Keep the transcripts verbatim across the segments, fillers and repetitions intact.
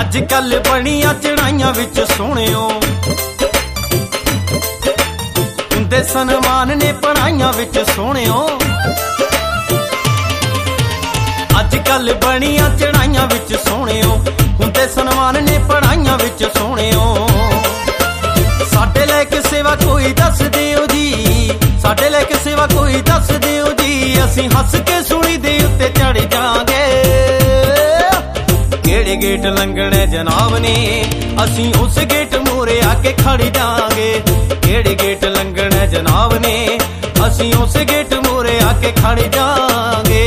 ਅੱਜ ਕੱਲ ਬਣੀਆਂ ਚੜਾਈਆਂ ਵਿੱਚ ਸੋਹਣਿਓ ਹੁੰਦੇ ਸਨਮਾਨ ਨੇ ਪੜਾਈਆਂ ਵਿੱਚ ਸੋਹਣਿਓ ਅੱਜ ਕੱਲ ਬਣੀਆਂ ਚੜਾਈਆਂ ਵਿੱਚ ਸੋਹਣਿਓ ਹੁੰਦੇ ਸਨਮਾਨ ਨੇ ਪੜਾਈਆਂ ਵਿੱਚ ਸੋਹਣਿਓ ਸਾਡੇ ਲੈ ਕੇ ਸੇਵਾ ਕੋਈ ਦੱਸ ਦਿਓ ਜੀ ਸਾਡੇ ਲੈ ਕੇ ਸੇਵਾ ਕੋਈ ਦੱਸ ਦਿਓ ਜੀ ਅਸੀਂ ਹੱਸ ਕੇ ਸੂਲੀ ਦੇ ਉੱਤੇ ਚੜ ਜਾਾਂਗੇ ਕਿਹੜੇ ਗੇਟ ਲੰਘਣੇ ਜਨਾਬ ਨੇ ਅਸੀਂ ਉਸ ਗੇਟ ਮੂਹਰੇ ਆ ਕੇ ਖੜ ਜਾਾਂਗੇ ਕਿਹੜੇ ਗੇਟ ਲੰਘਣੇ ਜਨਾਬ ਨੇ ਅਸੀਂ ਉਸ ਗੇਟ ਮੂਹਰੇ ਆ ਕੇ ਖੜ ਜਾਾਂਗੇ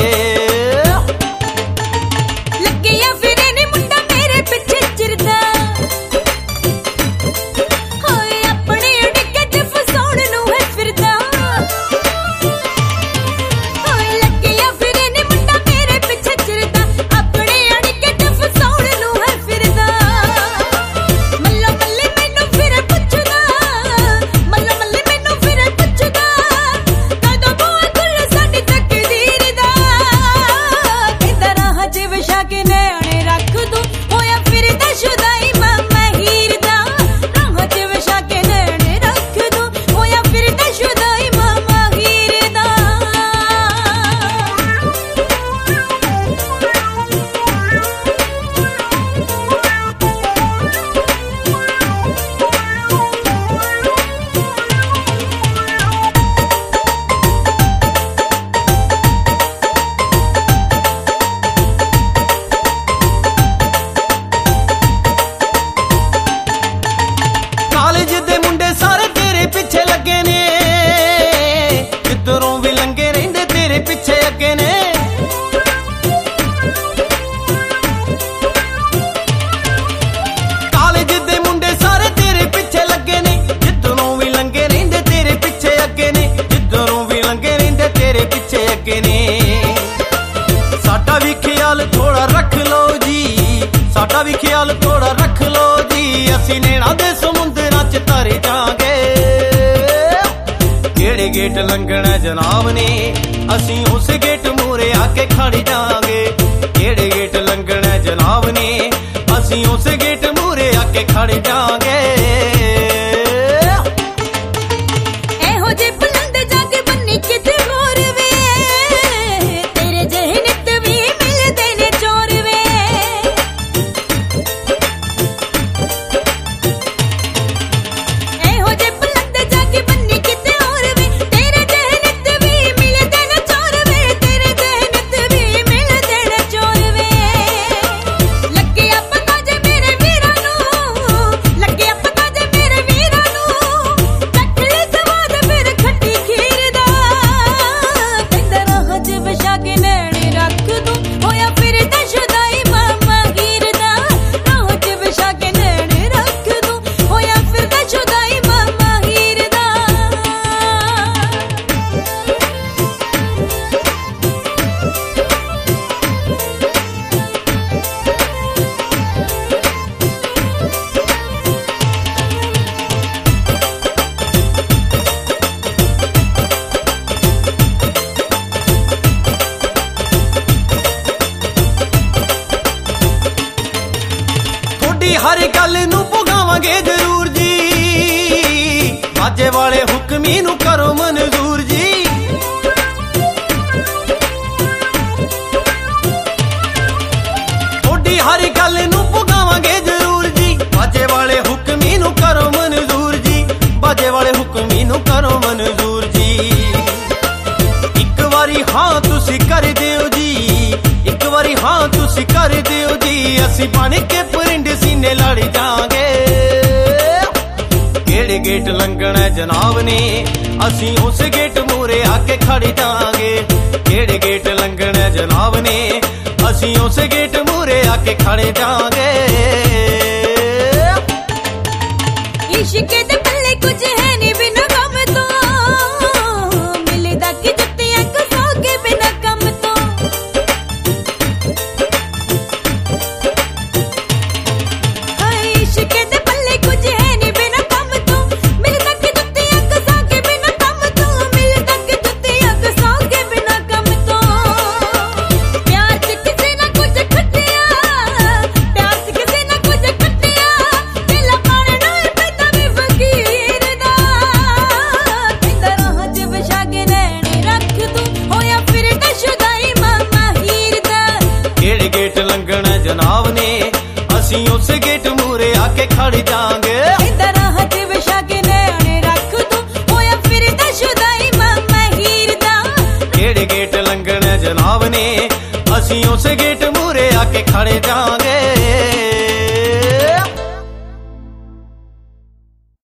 ਸਾਡਾ ਵੀ ਖਿਆਲ ਥੋੜਾ ਰੱਖ ਲੋ ਜੀ ਸਾਡਾ ਵੀ ਖਿਆਲ ਥੋੜਾ ਰੱਖ ਲੋ ਜੀ ਅਸੀਂ ਨੈਣਾ ਦੇ ਸਮੁੰਦਰਾਂ ਚ ਤਰ ਜਾਾਂਗੇ ਕਿਹੜੇ ਗੇਟ ਲੰਘਣਾ ਜਨਾਬ ਨੇ ਅਸੀਂ ਉਸ ਗੇਟ ਮੂਹਰੇ ਆ ਕੇ ਖੜ ਜਾਾਂਗੇ ਕਿਹੜੇ ਗੇਟ ਲੰਘਣਾ ਜਨਾਬ ਨੇ ਅਸੀਂ ਉਸ ਗੇਟ ਮੂਹਰੇ ਆ ਕੇ ਖੜ ਜਾਾਂਗੇ ਇਹੋ ਜਿਹੇ ਬੁਲੰਦ ਜੱਗ ਬੰਨੀ ਕਿਤੇ ਹੋਰ ਵੇ ਤੇਰੇ ਜਿਹੇ ਨਿੱਤ ਵੀ ਮਿਲਦੇ ਨੇ ਚੋਰ ਵੇ ਇਹੋ ਜਿਹੇ ਬੁਲੰਦ ਜੱਗ ਬੰਨੀ ਕਿਤੇ ਹੋਰ ਵੇ ਤੇਰੇ ਜਿਹੇ ਨਿੱਤ ਵੀ ਮਿਲਦੇ ਨੇ ਚੋਰ ਵੇ ਤੇਰੇ ਜਿਹੇ ਨਿੱਤ ਵੀ ਮਿਲਦੇ ਨੇ ਚੋਰ ਵੇ ਲੱਗਿਆ ਪਤਾ ਜੇ ਮੇਰੇ ਵੀਰਾਂ ਨੂੰ ਲੱਗਿਆ ਪਤਾ ਜੇ ਮੇਰੇ ਵੀਰਾਂ ਨੂੰ ਚੱਕਲੀ ਸਵਾਦ ਫਿਰ ਖੱਟੀ ਖੀਰ ਦਾ ਕਹਿੰਦਾ ਰਾਹ ਚ ਵਿਛਾ ਕੇ ਨੈਣੇ ਰੱਖ ਦੂੰ ਹੋਇਆ ਫਿਰਦਾ ਸ਼ੁਦਾਈ ਮਾਮਾ ਹੀਰ ਦਾ ਰਾਹ ਚ ਵਿਛਾ ਕੇ ਨੈਣੇ ਰੱਖ ਦੂੰ ਹੋਇਆ ਫਿਰਦਾ ਸ਼ੁਦਾਈ ਮਾਮਾ ਹੀਰ ਦਾ ਤੁਹਾਡੀ ਹਰ ਗੱਲ ਨੂੰ ਪੁਗਾਵਾਂਗੇ ਜ਼ਰੂਰ ਜੀ ਬਾਜੇ ਵਾਲੇ ਹੁਕਮੀ ਨੂੰ ਕਰੋ ਮਨਜ਼ੂਰ ਜੀ ਤੁਹਾਡੀ ਹਰ ਗੱਲ ਨੂੰ ਪੁਗਾਵਾਂਗੇ ਜ਼ਰੂਰ ਜੀ ਬਾਜੇ ਵਾਲੇ ਹੁਕਮੀ ਨੂੰ ਕਰੋ ਮਨਜ਼ੂਰ ਜੀ ਬਾਜੇ ਵਾਲੇ ਹੁਕਮੀ ਨੂੰ ਕਰੋ ਮਨਜ਼ੂਰ ਜੀ ਇੱਕ ਵਾਰੀ ਹਾਂ ਤੁਸੀਂ ਕਰ ਦਿਓ ਜੀ ਇੱਕ ਵਾਰੀ ਹਾਂ ਤੁਸੀਂ ਕਰ ਦਿਓ ਜੀ ਅਸੀਂ ਬਣ ਕੇ ਪਰਿੰਡ ਸੀਨੇ ਲੜ ਜਾਾਂਗੇ ਕਿਹੜੇ ਗੇਟ ਲੰਘਣਾ ਜਨਾਬ ਨੇ ਅਸੀਂ ਉਸ ਗੇਟ ਮੂਹਰੇ ਆ ਕੇ ਖੜ ਜਾਾਂਗੇ ਕਿਹੜੇ ਗੇਟ ਲੰਘਣਾ ਜਨਾਬ ਨੇ ਅਸੀਂ ਉਸ ਗੇਟ ਮੂਹਰੇ ਆ ਕੇ ਖੜ ਜਾਾਂਗੇ ਇਸ਼ਕ ਦੇ ਪੱਲੇ ਕੁਝ ਹੈ ਨੀ ਬਿਨਾਂ ਗਮ ਤੋਂ ਮਿਲਦਾ ਕਿ ਜੁੱਤੀਆਂ ਘਸੋਗੇ ਬਿਨਾਂ ਕੰਮ ਤੋਂ ਹਾਏ ਇਸ਼ਕ ਦੇ ਪੱਲੇ ਕੁਝ ਹੈ ਨੀ ਬਿਨਾਂ ਕੰਮ ਤੋਂ ਮਿਲਦਾ ਕਿ ਜੁੱਤੀਆਂ ਘਸੋਗੇ ਬਿਨਾਂ ਕੰਮ ਤੋਂ ਮਿਲਦਾ ਕਿ ਜੁੱਤੀਆਂ ਘਸੋਗੇ ਬਿਨਾਂ ਕੰਮ ਤੋਂ ਪਿਆਰ ਚ ਕਿਸੇ ਨਾ ਕੁਝ ਖੱਟਿਆ ਪਿਆਰ ਚ ਕਿਸੇ खड़ जांगे। इधर हाथ विछा के नैने रख तू होया फिरदा शुदाई मामा हीर दा। केड़े गेट लंघने जनाब ने असी उस गेट मूरे आके खड़े जांगे।